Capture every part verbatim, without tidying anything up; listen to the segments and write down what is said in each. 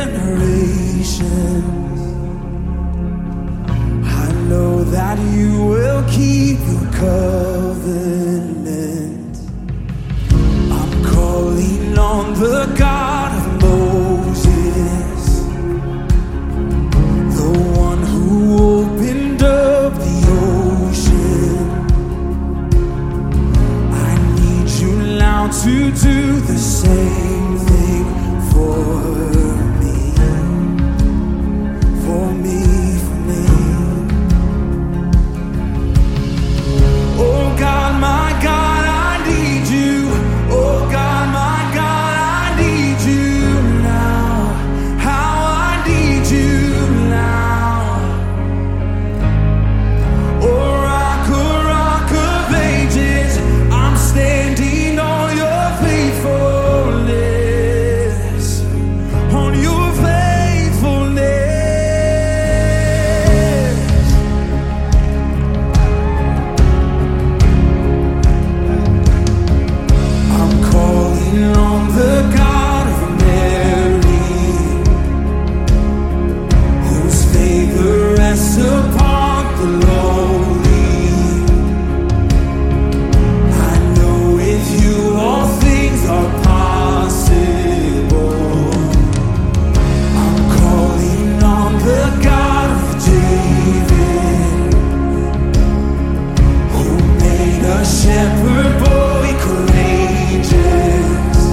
generations. I know that you will keep your covenant. I'm calling on the God of Moses, the one who opened up the ocean. I need you now to do the same thing for me, for me, for me. Oh God, my God, I need you. Oh God, my God, I need you now. How I need you now. Oh rock, oh rock of ages, I'm standing on your faithfulness, on your faithfulness. I'm calling on the God of Mary, whose favor rests upon the lowly. I know with you all things are possible. I'm calling on the God of David, who made a shepherd boy courageous.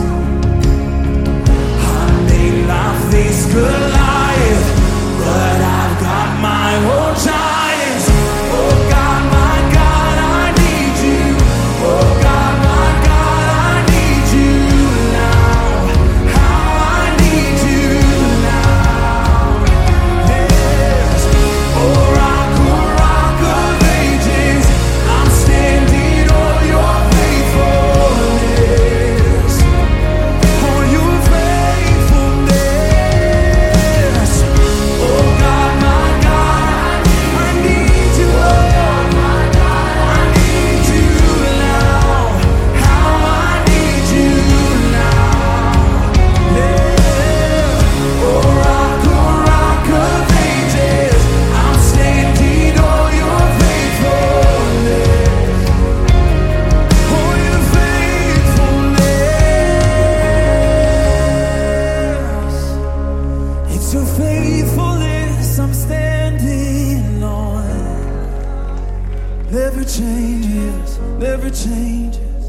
I may not face Goliath, but I've got my own giants. Oh God, my God, I need you. Oh God, my God, I need you now. How I need you now. Yes. Oh rock, oh rock of ages, I'm standing on your faithfulness, on your faithfulness. Oh God, my God, I need you. Oh God, my God, I need you now. How I need you now. Yeah. Oh rock, oh rock of ages, I'm standing on your faithfulness, on your faithfulness. It's your faithfulness I'm standing on. Never changes, never changes.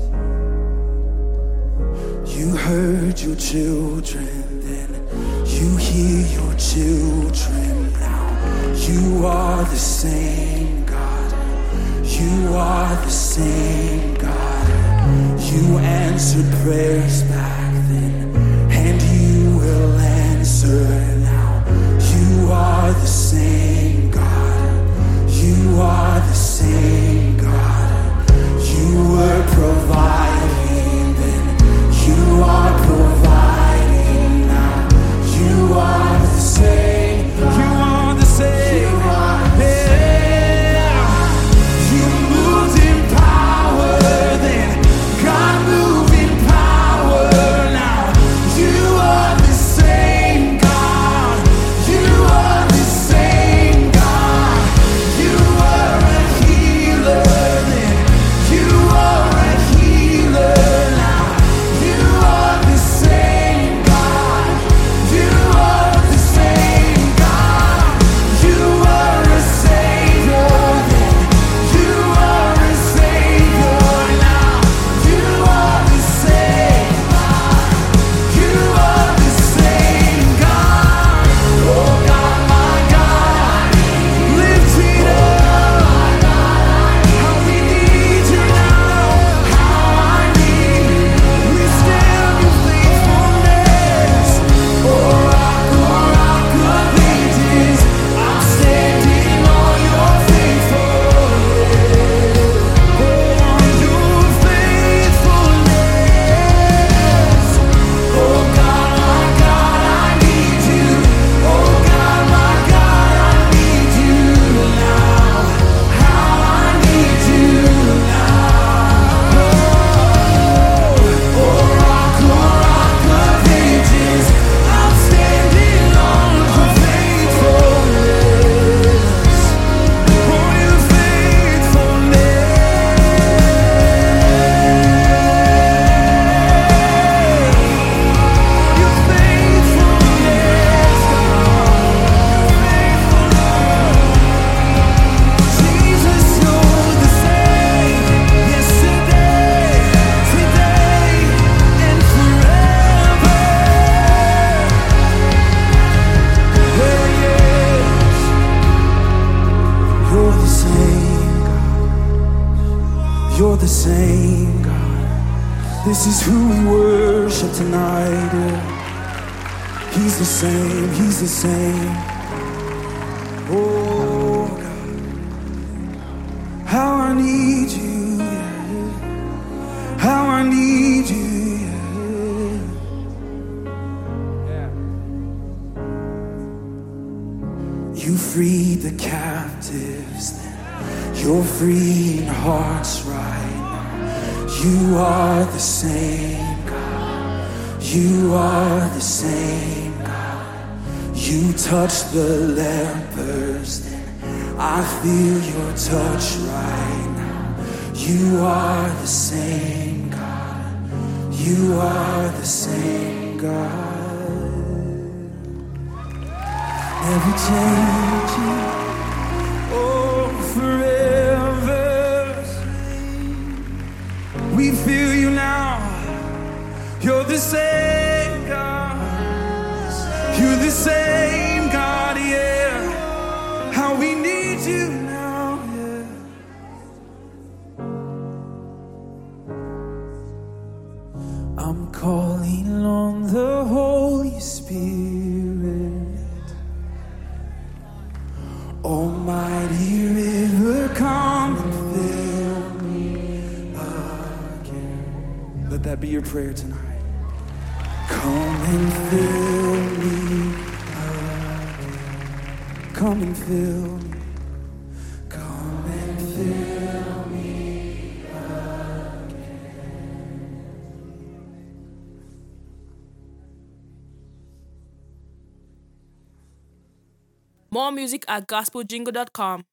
You heard your children then, you hear your children now. You are the same God. You are the same God. You answered prayers back then, and you will answer now. You are the same God. You are the same God. You were providing then. You are providing now. You are the same. You are the same. Yeah. You moved in power then. God moved in power You're the same God. This is who we worship tonight. Yeah. He's the same, he's the same. Oh God, how I need you, yeah. How I need you, yeah. You freed the captives then. You're freeing hearts right now. You are the same God. You are the same God. You touch the lepers then. I feel your touch right now. You are the same God. You are the same God. Never changing. Oh, forever. We feel you now. You're the same God. You're the same God, yeah. How we need you now, yeah. I'm calling on the Holy Spirit. Almighty river, come and fill me again. Let that be your prayer tonight. Come and fill me again. Come and fill me. Come and fill me again. More music at gospel jingle dot com.